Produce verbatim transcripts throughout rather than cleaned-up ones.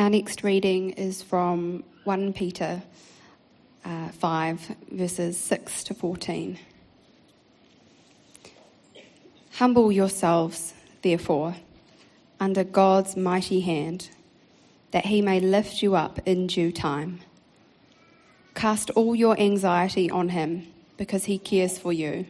Our next reading is from First Peter uh, five, verses six to fourteen. Humble yourselves, therefore, under God's mighty hand, that he may lift you up in due time. Cast all your anxiety on him, because he cares for you.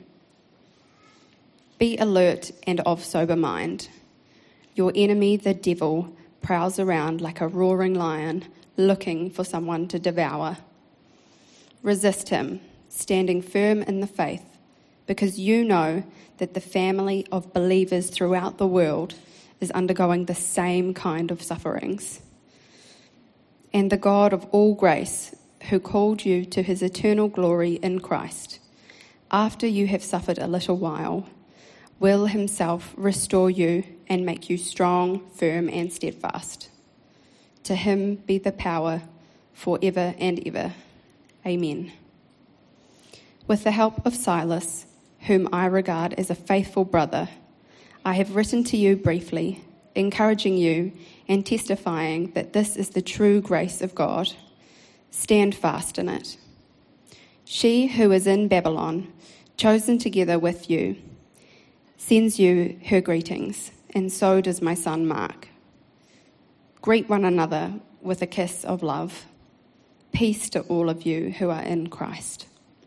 Be alert and of sober mind. Your enemy, the devil, prowls around like a roaring lion, looking for someone to devour. Resist him, standing firm in the faith, because you know that the family of believers throughout the world is undergoing the same kind of sufferings. And the God of all grace, who called you to his eternal glory in Christ, after you have suffered a little while, will himself restore you and make you strong, firm, and steadfast. To him be the power forever and ever. Amen. With the help of Silas, whom I regard as a faithful brother, I have written to you briefly, encouraging you and testifying that this is the true grace of God. Stand fast in it. She who is in Babylon, chosen together with you, sends you her greetings, and so does my son Mark. Greet one another with a kiss of love. Peace to all of you who are in Christ.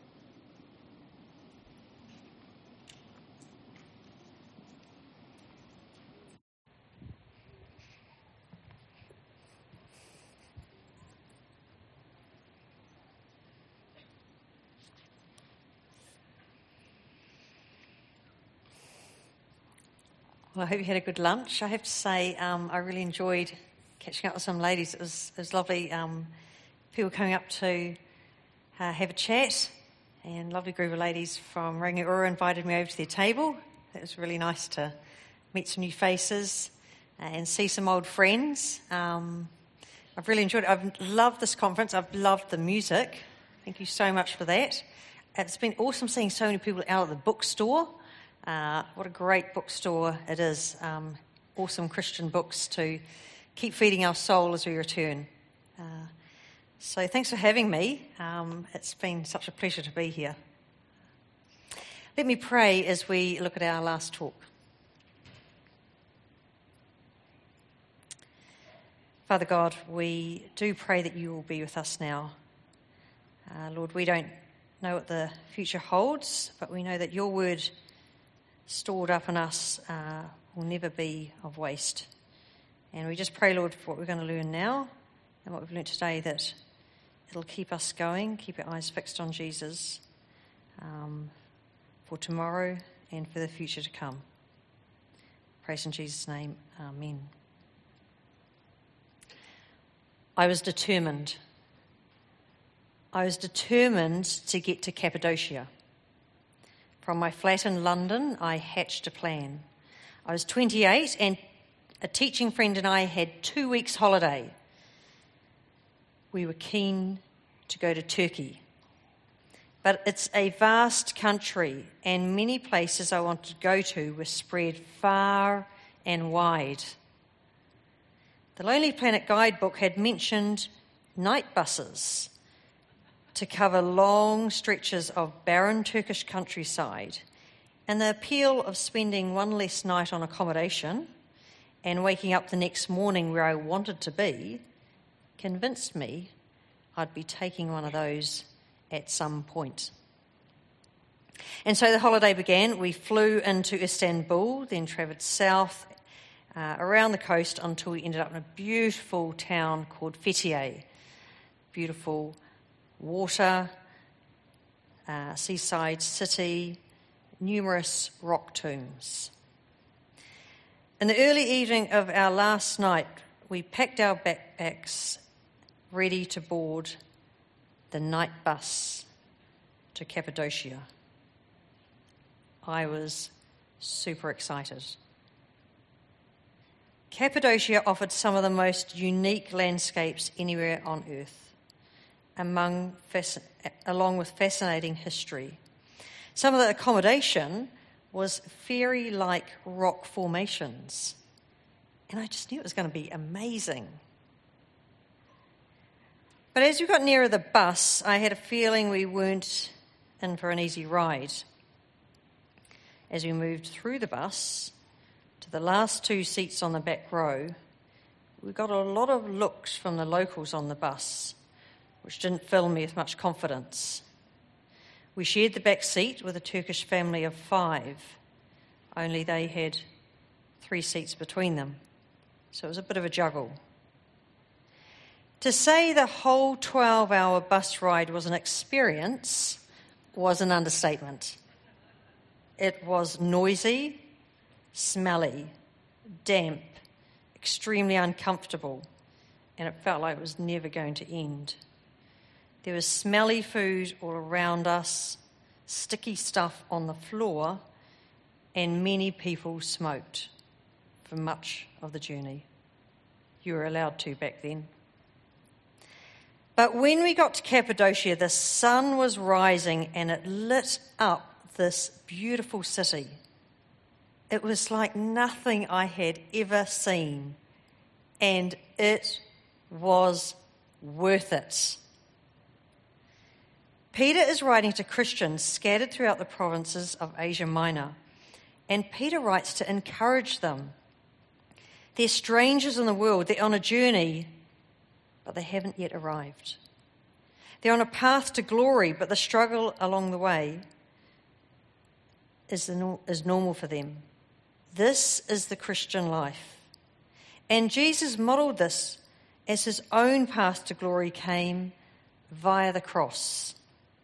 Well, I hope you had a good lunch. I have to say, um, I really enjoyed catching up with some ladies. It was, it was lovely. Um, people coming up to uh, have a chat, and lovely group of ladies from Rangiora invited me over to their table. It was really nice to meet some new faces and see some old friends. Um, I've really enjoyed it. I've loved this conference. I've loved the music. Thank you so much for that. It's been awesome seeing so many people out at the bookstore. Uh, what a great bookstore it is. Um, awesome Christian books to keep feeding our soul as we return. Uh, so thanks for having me. Um, it's been such a pleasure to be here. Let me pray as we look at our last talk. Father God, we do pray that you will be with us now. Uh, Lord, we don't know what the future holds, but we know that your word stored up in us uh, will never be of waste. And we just pray, Lord, for what we're going to learn now and what we've learned today, that it'll keep us going, keep our eyes fixed on Jesus um, for tomorrow and for the future to come. Praise in Jesus' name. Amen. I was determined. I was determined to get to Cappadocia. From my flat in London, I hatched a plan. I was twenty-eight and a teaching friend and I had two weeks holiday. We were keen to go to Turkey. But it's a vast country and many places I wanted to go to were spread far and wide. The Lonely Planet guidebook had mentioned night buses to cover long stretches of barren Turkish countryside, and the appeal of spending one less night on accommodation and waking up the next morning where I wanted to be convinced me I'd be taking one of those at some point. And so the holiday began. We flew into Istanbul, then travelled south uh, around the coast until we ended up in a beautiful town called Fethiye. Beautiful water, uh, seaside city, numerous rock tombs. In the early evening of our last night, we packed our backpacks ready to board the night bus to Cappadocia. I was super excited. Cappadocia offered some of the most unique landscapes anywhere on earth. Among, along with fascinating history. Some of the accommodation was fairy-like rock formations, and I just knew it was going to be amazing. But as we got nearer the bus, I had a feeling we weren't in for an easy ride. As we moved through the bus to the last two seats on the back row, we got a lot of looks from the locals on the bus, which didn't fill me with much confidence. We shared the back seat with a Turkish family of five, only they had three seats between them, so it was a bit of a juggle. To say the whole twelve-hour bus ride was an experience was an understatement. It was noisy, smelly, damp, extremely uncomfortable, and it felt like it was never going to end. There was smelly food all around us, sticky stuff on the floor, and many people smoked for much of the journey. You were allowed to back then. But when we got to Cappadocia, the sun was rising and it lit up this beautiful city. It was like nothing I had ever seen, and it was worth it. Peter is writing to Christians scattered throughout the provinces of Asia Minor, and Peter writes to encourage them. They're strangers in the world, they're on a journey, but they haven't yet arrived. They're on a path to glory, but the struggle along the way is, the, is normal for them. This is the Christian life. And Jesus modelled this as his own path to glory came via the cross.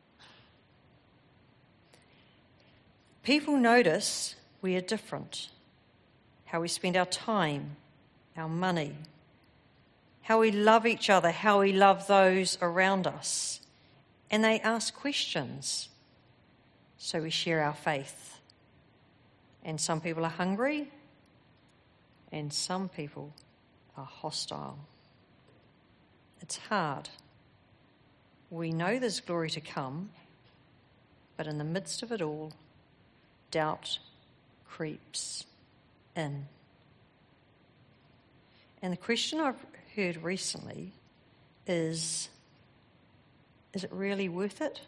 People notice we are different, how we spend our time, our money, how we love each other, how we love those around us. And they ask questions, so we share our faith. And some people are hungry, and some people are hostile. It's hard. We know there's glory to come, but in the midst of it all, doubt creeps in. And the question I've heard recently is, is it really worth it?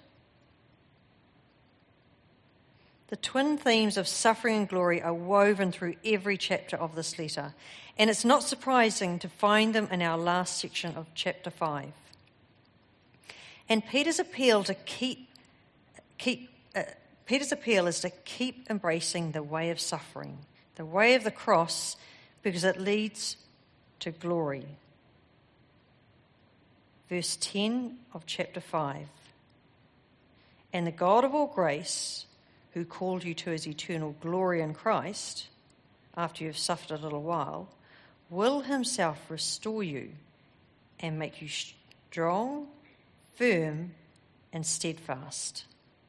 The twin themes of suffering and glory are woven through every chapter of this letter, and it's not surprising to find them in our last section of chapter five. And Peter's appeal to keep, keep uh, Peter's appeal is to keep embracing the way of suffering, the way of the cross, because it leads to glory. Verse ten of chapter five. And the God of all grace, who called you to his eternal glory in Christ, after you have suffered a little while, will himself restore you and make you strong, firm, and steadfast.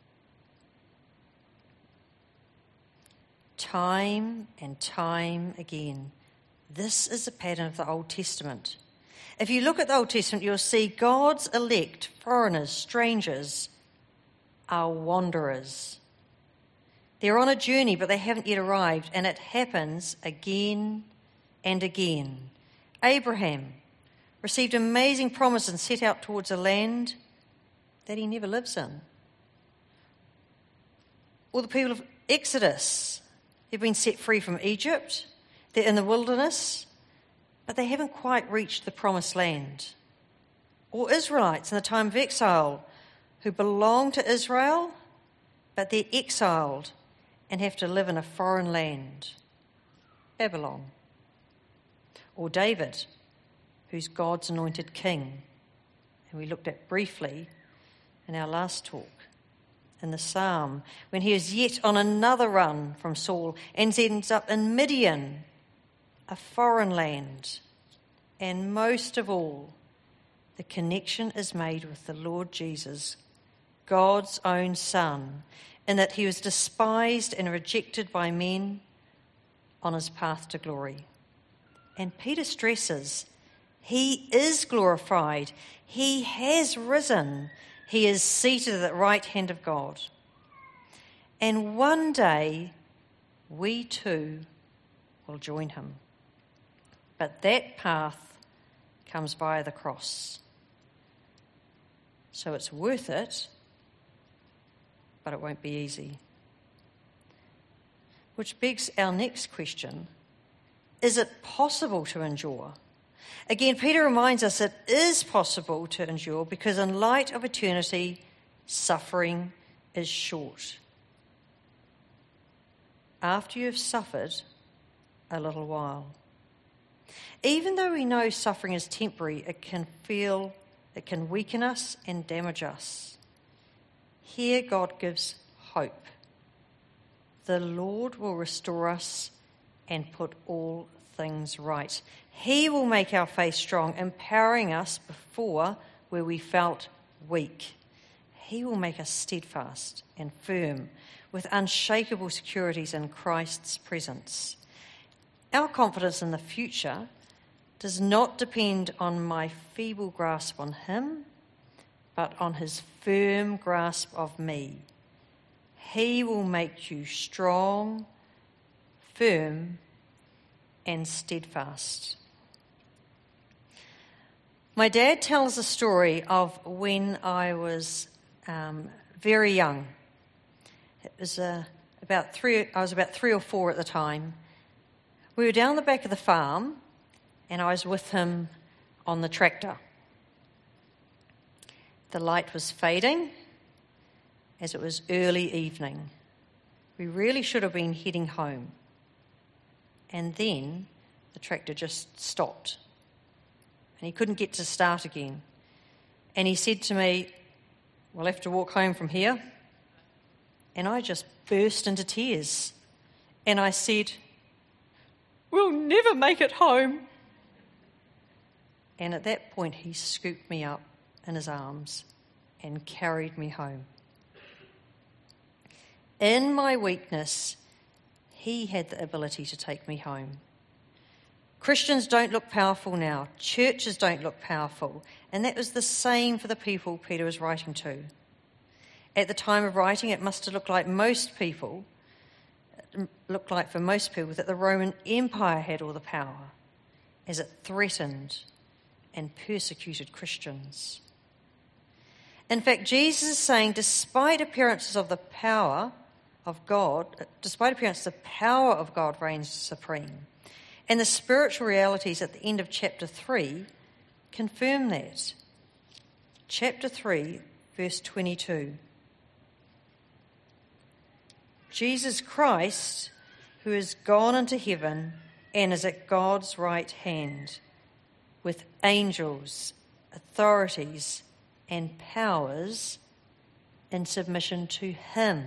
Time and time again, this is a pattern of the Old Testament. If you look at the Old Testament, you'll see God's elect, foreigners, strangers, are wanderers. They're on a journey, but they haven't yet arrived, and it happens again and again. Abraham received amazing promise and set out towards a land that he never lives in. Or the people of Exodus, they've been set free from Egypt, they're in the wilderness, but they haven't quite reached the promised land. Or Israelites in the time of exile, who belong to Israel, but they're exiled and have to live in a foreign land, Babylon. Or David, who's God's anointed king, and we looked at briefly in our last talk, in the psalm, when he is yet on another run from Saul and ends up in Midian, a foreign land. And most of all, the connection is made with the Lord Jesus, God's own Son, in that he was despised and rejected by men on his path to glory. And Peter stresses, he is glorified. He has risen. He is seated at the right hand of God. And one day, we too will join him. But that path comes via the cross. So it's worth it, but it won't be easy. Which begs our next question: is it possible to endure? Again, Peter reminds us it is possible to endure because in light of eternity, suffering is short. After you have suffered a little while. Even though we know suffering is temporary, it can feel, it can weaken us and damage us. Here God gives hope. The Lord will restore us and put all things right. He will make our faith strong, empowering us before where we felt weak. He will make us steadfast and firm with unshakable securities in Christ's presence. Our confidence in the future does not depend on my feeble grasp on him, but on his firm grasp of me. He will make you strong, firm, and steadfast. My dad tells a story of when I was um, very young. It was uh, about three. I was about three or four at the time. We were down the back of the farm, and I was with him on the tractor. The light was fading, as it was early evening. We really should have been heading home. And then the tractor just stopped, and he couldn't get to start again. And he said to me, "We'll have to walk home from here." And I just burst into tears. And I said, "We'll never make it home." And at that point, he scooped me up in his arms and carried me home. In my weakness, he had the ability to take me home. Christians don't look powerful now. Churches don't look powerful. And that was the same for the people Peter was writing to. At the time of writing, it must have looked like most people, looked like for most people, that the Roman Empire had all the power as it threatened and persecuted Christians. In fact, Jesus is saying, despite appearances of the power of God, despite appearances, the power of God reigns supreme. And the spiritual realities at the end of chapter three confirm that. Chapter three, verse twenty-two. Jesus Christ, who is gone into heaven and is at God's right hand, with angels, authorities, and powers in submission to him.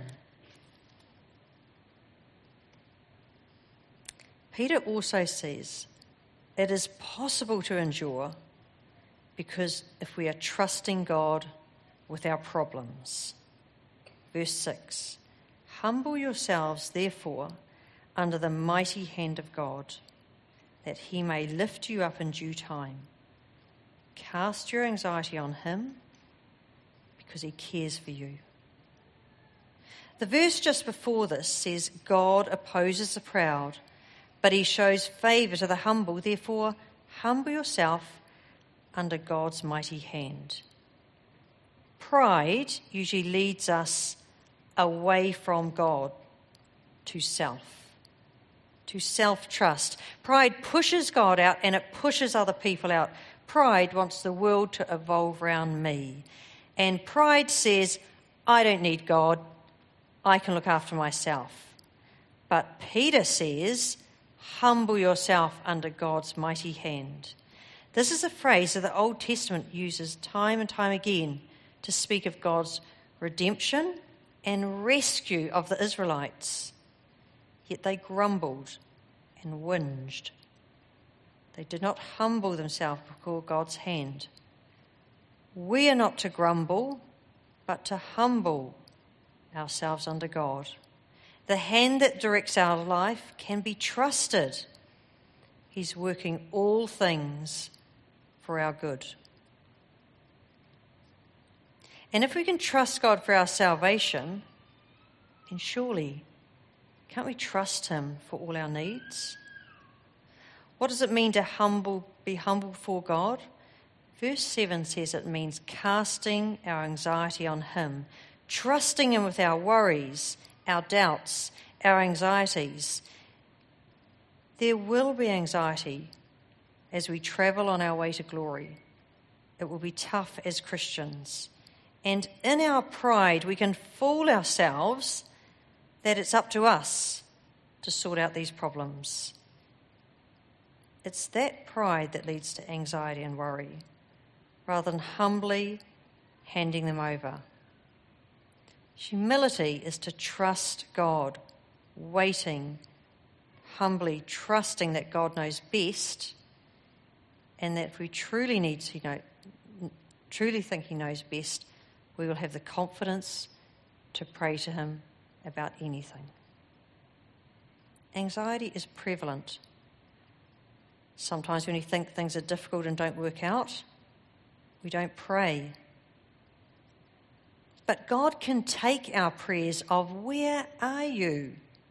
Peter also says it is possible to endure because if we are trusting God with our problems. Verse six, humble yourselves, therefore, under the mighty hand of God, that he may lift you up in due time. Cast your anxiety on him because he cares for you. The verse just before this says, God opposes the proud, but he shows favour to the humble. Therefore, humble yourself under God's mighty hand. Pride usually leads us away from God to self, to self-trust. Pride pushes God out and it pushes other people out. Pride wants the world to evolve around me. And pride says, I don't need God. I can look after myself. But Peter says, humble yourself under God's mighty hand. This is a phrase that the Old Testament uses time and time again to speak of God's redemption and rescue of the Israelites. Yet they grumbled and whinged. They did not humble themselves before God's hand. We are not to grumble, but to humble ourselves under God. The hand that directs our life can be trusted. He's working all things for our good. And if we can trust God for our salvation, then surely can't we trust him for all our needs? What does it mean to humble, be humble before God? Verse seven says it means casting our anxiety on him, trusting him with our worries, our doubts, our anxieties. There will be anxiety as we travel on our way to glory. It will be tough as Christians. And in our pride, we can fool ourselves that it's up to us to sort out these problems. It's that pride that leads to anxiety and worry, rather than humbly handing them over. Humility is to trust God, waiting, humbly trusting that God knows best, and that if we truly need to know, truly think he knows best, we will have the confidence to pray to him about anything. Anxiety is prevalent. Sometimes when you think things are difficult and don't work out, we don't pray. But God can take our prayers of, where are you?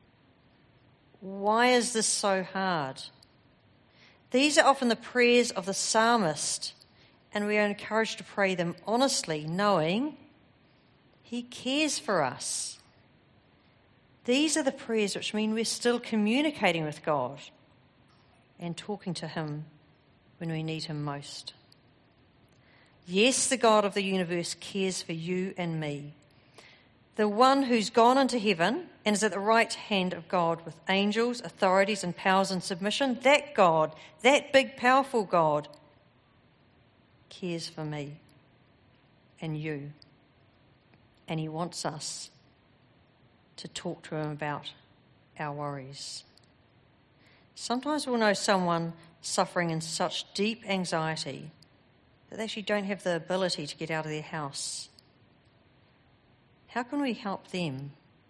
Why is this so hard? These are often the prayers of the psalmist, and we are encouraged to pray them honestly, knowing he cares for us. These are the prayers which mean we're still communicating with God and talking to him when we need him most. Yes, the God of the universe cares for you and me. The one who's gone into heaven and is at the right hand of God with angels, authorities and powers in submission, that God, that big powerful God, cares for me and you. And he wants us to talk to him about our worries. Sometimes we'll know someone suffering in such deep anxiety that they actually don't have the ability to get out of their house. How can we help them?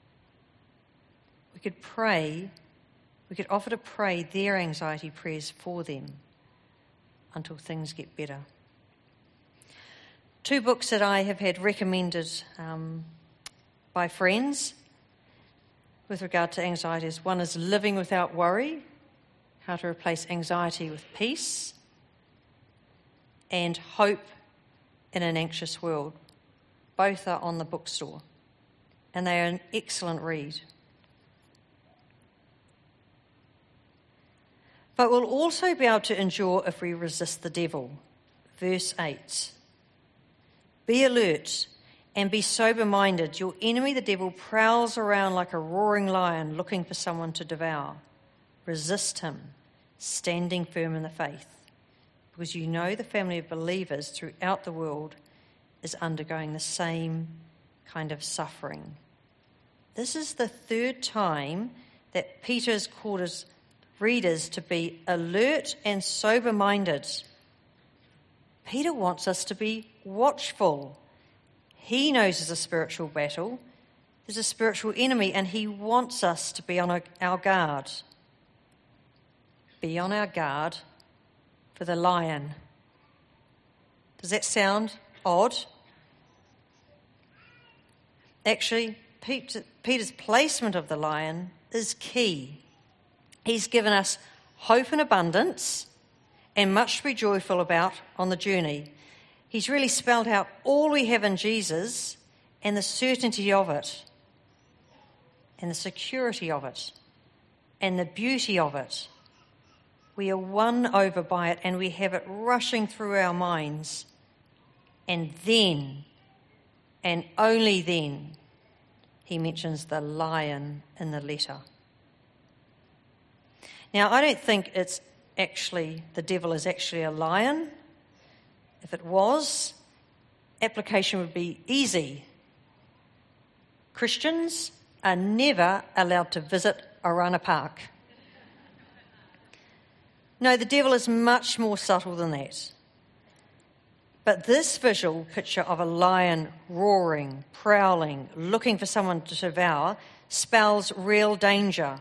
We could pray, we could offer to pray their anxiety prayers for them until things get better. Two books that I have had recommended um, by friends with regard to anxiety is, one is Living Without Worry, How to Replace Anxiety with Peace, and Hope in an Anxious World. Both are on the bookstore, and they are an excellent read. But we'll also be able to endure if we resist the devil. Verse eight. Be alert and be sober-minded. Your enemy, the devil, prowls around like a roaring lion looking for someone to devour. Resist him, standing firm in the faith, because you know the family of believers throughout the world is undergoing the same kind of suffering. This is the third time that Peter has called his readers to be alert and sober-minded. Peter wants us to be watchful. He knows there's a spiritual battle, there's a spiritual enemy, and he wants us to be on our guard. Be on our guard for the lion. Does that sound odd? Actually, Peter's placement of the lion is key. He's given us hope and abundance and much to be joyful about on the journey. He's really spelled out all we have in Jesus and the certainty of it, and the security of it, and the beauty of it. We are won over by it, and we have it rushing through our minds. And then, and only then, he mentions the lion in the letter. Now, I don't think it's actually, the devil is actually a lion. If it was, application would be easy. Christians are never allowed to visit Orana Park. No, the devil is much more subtle than that. But this visual picture of a lion roaring, prowling, looking for someone to devour spells real danger.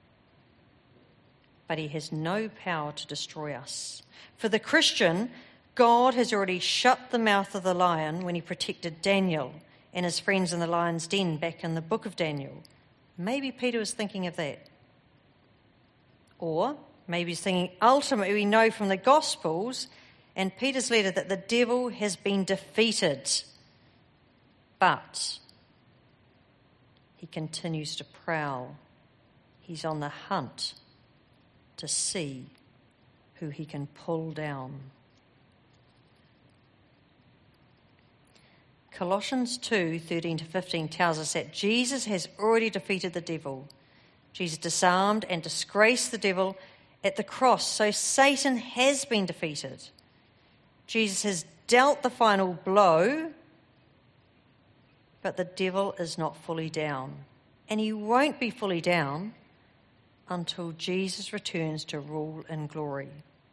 But he has no power to destroy us. For the Christian, God has already shut the mouth of the lion when he protected Daniel and his friends in the lion's den back in the book of Daniel. Maybe Peter was thinking of that. Or maybe he's thinking, ultimately we know from the Gospels and Peter's letter that the devil has been defeated, but he continues to prowl. He's on the hunt to see who he can pull down. Colossians two, thirteen to fifteen tells us that Jesus has already defeated the devil. Jesus disarmed and disgraced the devil at the cross, so Satan has been defeated. Jesus has dealt the final blow, but the devil is not fully down. And he won't be fully down until Jesus returns to rule in glory.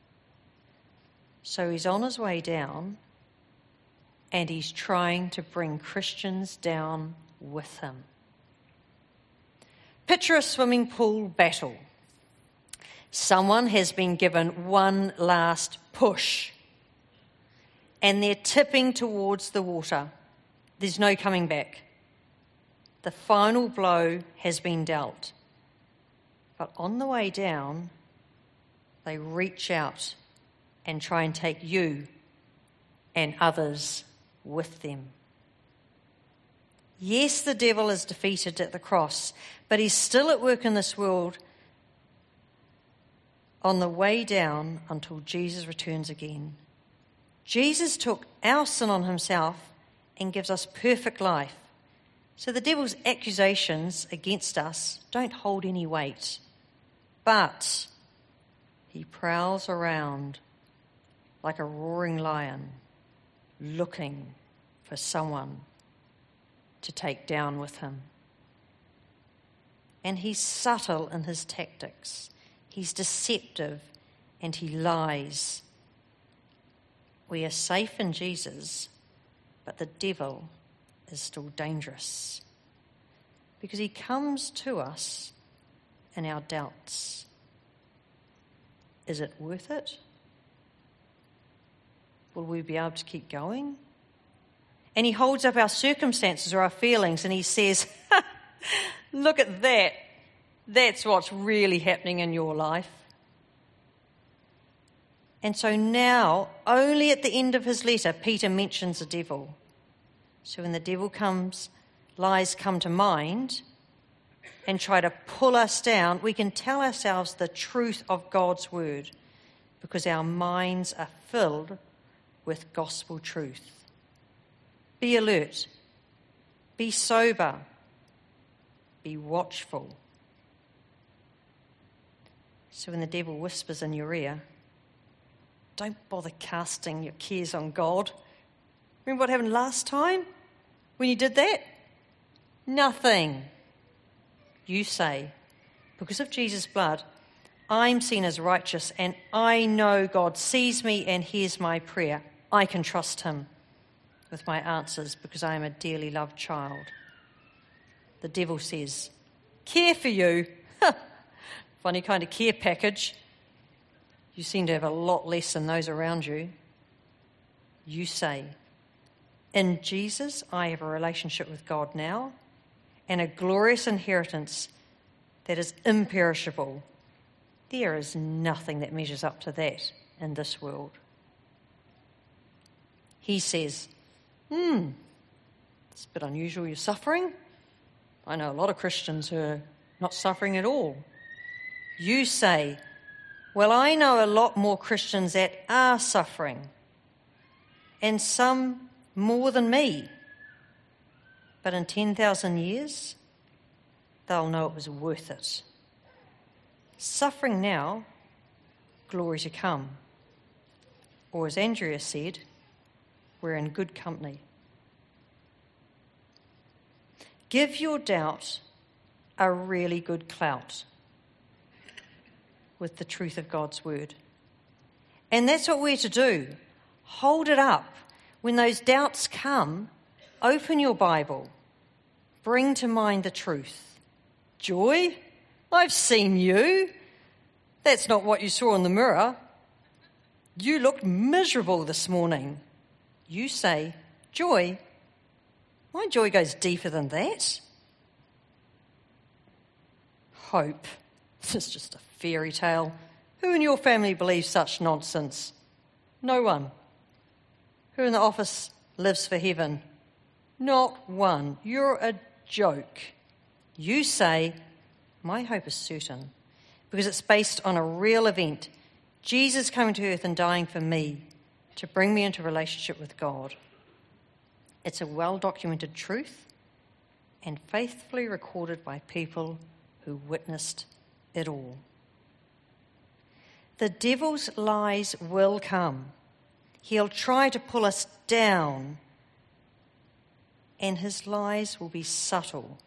So he's on his way down, and he's trying to bring Christians down with him. Picture a swimming pool battle. Someone has been given one last push, and they're tipping towards the water. There's no coming back. The final blow has been dealt. But on the way down, they reach out and try and take you and others with them. Yes, the devil is defeated at the cross, but he's still at work in this world on the way down until Jesus returns again. Jesus took our sin on himself and gives us perfect life. So the devil's accusations against us don't hold any weight. But he prowls around like a roaring lion, looking for someone to take down with him. And he's subtle in his tactics. He's deceptive and he lies. We are safe in Jesus, but the devil is still dangerous because he comes to us in our doubts. Is it worth it? Will we be able to keep going? And he holds up our circumstances or our feelings and he says, look at that. That's what's really happening in your life. And so now, only at the end of his letter, Peter mentions the devil. So when the devil comes, lies come to mind and try to pull us down, we can tell ourselves the truth of God's word because our minds are filled with gospel truth. Be alert, be sober, be watchful. So when the devil whispers in your ear, don't bother casting your cares on God. Remember what happened last time when you did that? Nothing. You say, because of Jesus' blood, I'm seen as righteous and I know God sees me and hears my prayer. I can trust him with my answers because I am a dearly loved child. The devil says, care for you? Funny kind of care package. You seem to have a lot less than those around you. You say, in Jesus I have a relationship with God now and a glorious inheritance that is imperishable. There is nothing that measures up to that in this world. He says, hmm, it's a bit unusual you're suffering. I know a lot of Christians who are not suffering at all. You say, well, I know a lot more Christians that are suffering, and some more than me. But in ten thousand years, they'll know it was worth it. Suffering now, glory to come. Or as Andrea said, we're in good company. Give your doubt a really good clout with the truth of God's word. And that's what we're to do. Hold it up. When those doubts come, open your Bible. Bring to mind the truth. Joy? I've seen you. That's not what you saw in the mirror. You looked miserable this morning. You say, joy? My joy goes deeper than that. Hope. It's just a fairy tale. Who in your family believes such nonsense? No one. Who in the office lives for heaven? Not one. You're a joke. You say, my hope is certain because it's based on a real event. Jesus coming to earth and dying for me to bring me into relationship with God. It's a well-documented truth and faithfully recorded by people who witnessed it all. The devil's lies will come. He'll try to pull us down, and his lies will be subtle.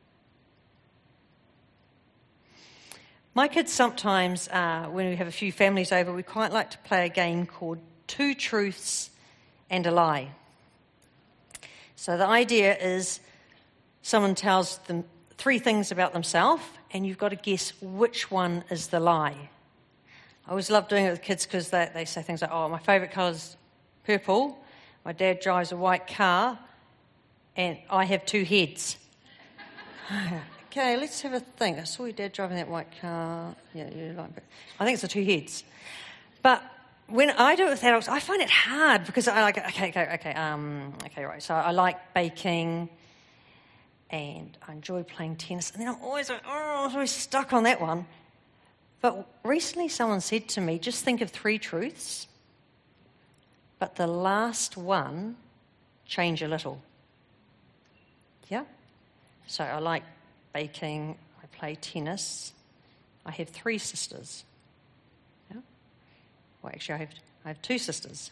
My kids sometimes, uh, when we have a few families over, we quite like to play a game called Two Truths and a Lie. So the idea is someone tells them three things about themselves, and you've got to guess which one is the lie. I always love doing it with kids because they, they say things like, oh, my favourite colour is purple, my dad drives a white car, and I have two heads. Okay, let's have a think. I saw your dad driving that white car. Yeah, you like it. I think it's the two heads. But when I do it with adults, I find it hard because I like, okay, okay, okay, um, okay, right. So I like baking and I enjoy playing tennis. And then I'm always like, oh, I'm always stuck on that one. But recently someone said to me, just think of three truths, but the last one, change a little. Yeah? So I like baking, I play tennis, I have three sisters. Yeah? Well, actually, I have, I have two sisters.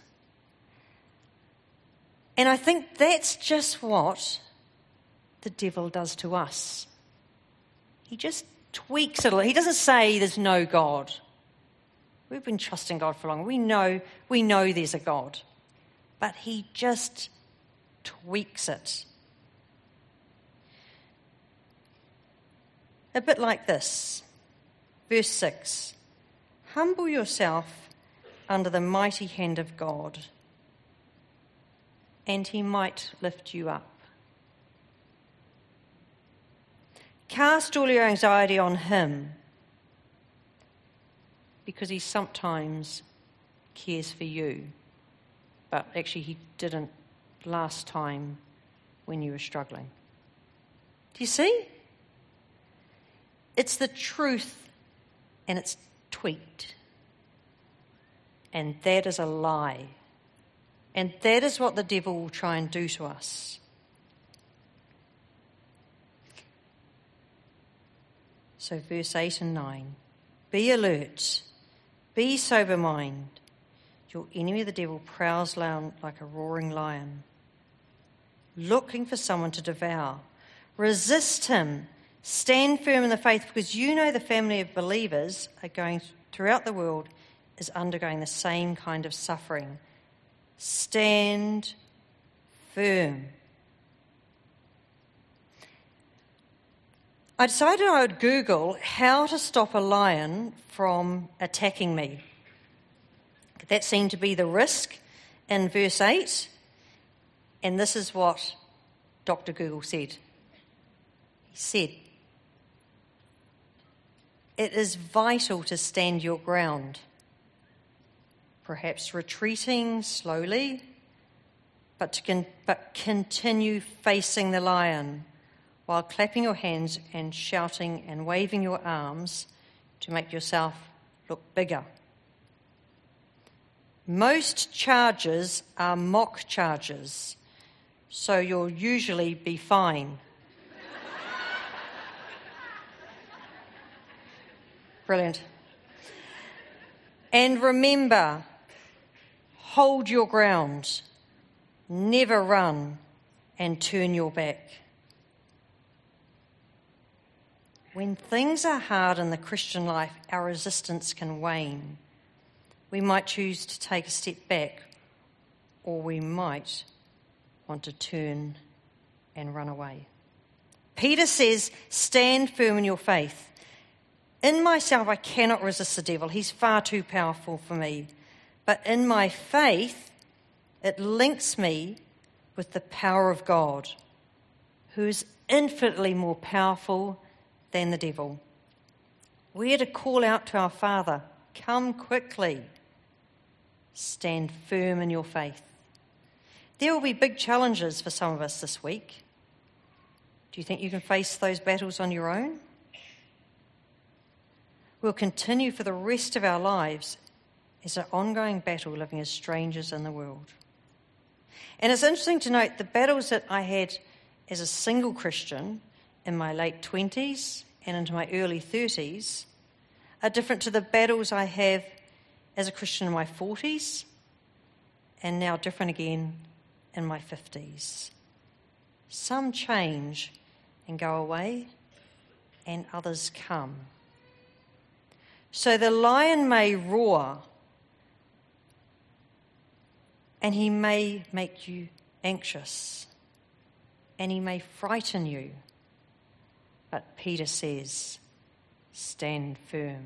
And I think that's just what the devil does to us. He just tweaks it a little. He doesn't say there's no God. We've been trusting God for long. We know, we know there's a God. But he just tweaks it. A bit like this. Verse six. Humble yourself under the mighty hand of God, and he might lift you up. Cast all your anxiety on him, because he sometimes cares for you. But actually he didn't last time when you were struggling. Do you see? It's the truth and it's tweaked. And that is a lie. And that is what the devil will try and do to us. So verse eight and nine. Be alert. Be sober-minded. Your enemy, the devil, prowls around like a roaring lion, looking for someone to devour. Resist him. Stand firm in the faith, because you know the family of believers are going throughout the world is undergoing the same kind of suffering. Stand firm. I decided I would Google how to stop a lion from attacking me. That seemed to be the risk in verse eight. And this is what Doctor Google said. He said, it is vital to stand your ground, perhaps retreating slowly, but to con- but continue facing the lion while clapping your hands and shouting and waving your arms to make yourself look bigger. Most charges are mock charges, so you'll usually be fine. Brilliant. And remember, hold your ground, never run and turn your back. When things are hard in the Christian life, our resistance can wane. We might choose to take a step back, or we might want to turn and run away. Peter says, stand firm in your faith. In myself, I cannot resist the devil. He's far too powerful for me. But in my faith, it links me with the power of God, who is infinitely more powerful than the devil. We are to call out to our Father, come quickly. Stand firm in your faith. There will be big challenges for some of us this week. Do you think you can face those battles on your own? We'll continue for the rest of our lives as an ongoing battle living as strangers in the world. And it's interesting to note the battles that I had as a single Christian in my late twenties and into my early thirties are different to the battles I have as a Christian in my forties and now different again in my fifties. Some change and go away, and others come. So the lion may roar, and he may make you anxious, and he may frighten you. But Peter says, stand firm.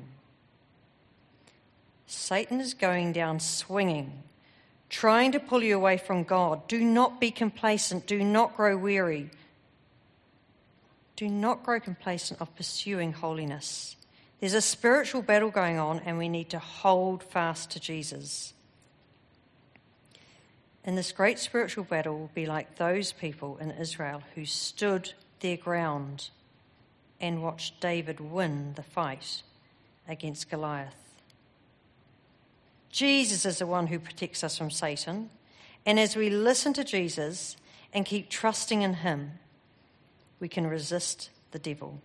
Satan is going down swinging, trying to pull you away from God. Do not be complacent. Do not grow weary. Do not grow complacent of pursuing holiness. There's a spiritual battle going on, and we need to hold fast to Jesus. And this great spiritual battle will be like those people in Israel who stood their ground and watched David win the fight against Goliath. Jesus is the one who protects us from Satan, and as we listen to Jesus and keep trusting in him, we can resist the devil.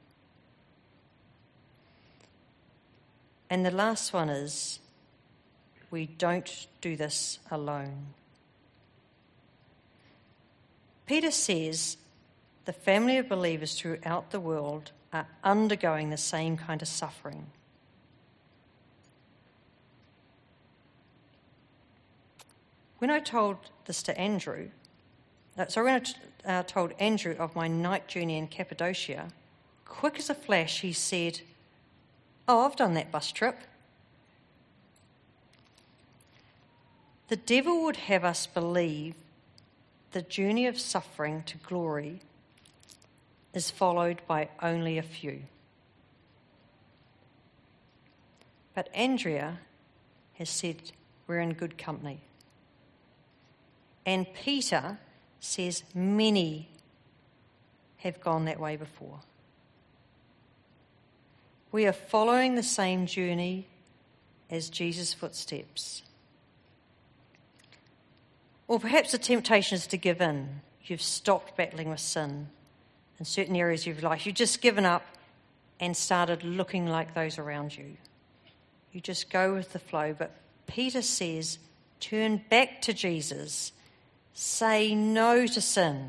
And the last one is, we don't do this alone. Peter says the family of believers throughout the world are undergoing the same kind of suffering. When I told this to Andrew, uh, sorry, when I t- uh, told Andrew of my night journey in Cappadocia, quick as a flash he said, "Oh, I've done that bus trip." The devil would have us believe the journey of suffering to glory is followed by only a few. But Andrea has said we're in good company. And Peter says many have gone that way before. We are following the same journey as Jesus' footsteps. Or perhaps the temptation is to give in. You've stopped battling with sin in certain areas of your life. You've just given up and started looking like those around you. You just go with the flow. But Peter says, turn back to Jesus. Say no to sin.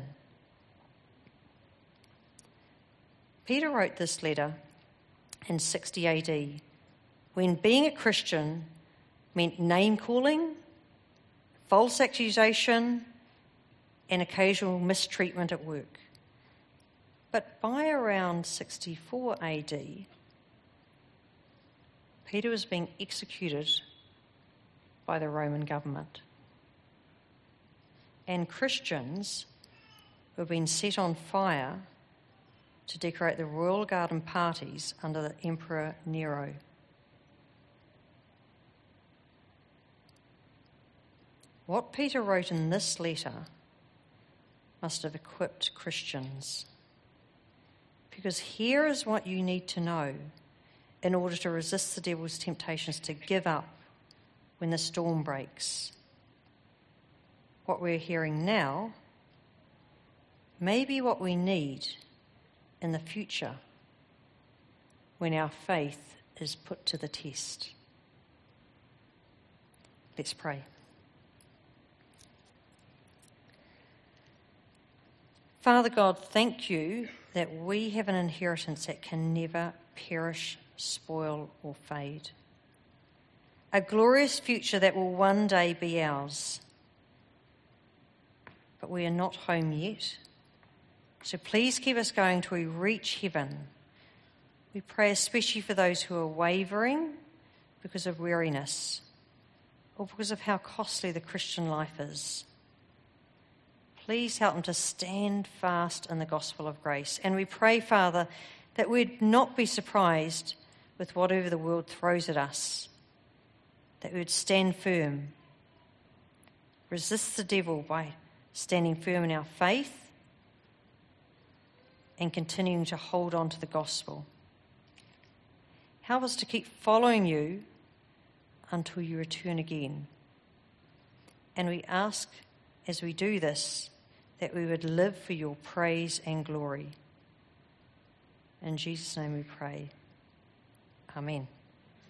Peter wrote this letter in sixty A D when being a Christian meant name-calling, false accusation, and occasional mistreatment at work. But by around sixty-four A D, Peter was being executed by the Roman government. And Christians were being set on fire to decorate the royal garden parties under the Emperor Nero. What Peter wrote in this letter must have equipped Christians, because here is what you need to know in order to resist the devil's temptations to give up when the storm breaks. What we're hearing now may be what we need in the future when our faith is put to the test. Let's pray. Father God, thank you that we have an inheritance that can never perish, spoil, or fade. A glorious future that will one day be ours. But we are not home yet. So please keep us going till we reach heaven. We pray especially for those who are wavering because of weariness or because of how costly the Christian life is. Please help them to stand fast in the gospel of grace. And we pray, Father, that we'd not be surprised with whatever the world throws at us, that we would stand firm, resist the devil by standing firm in our faith and continuing to hold on to the gospel. Help us to keep following you until you return again. And we ask, as we do this, that we would live for your praise and glory. In Jesus' name we pray. Amen.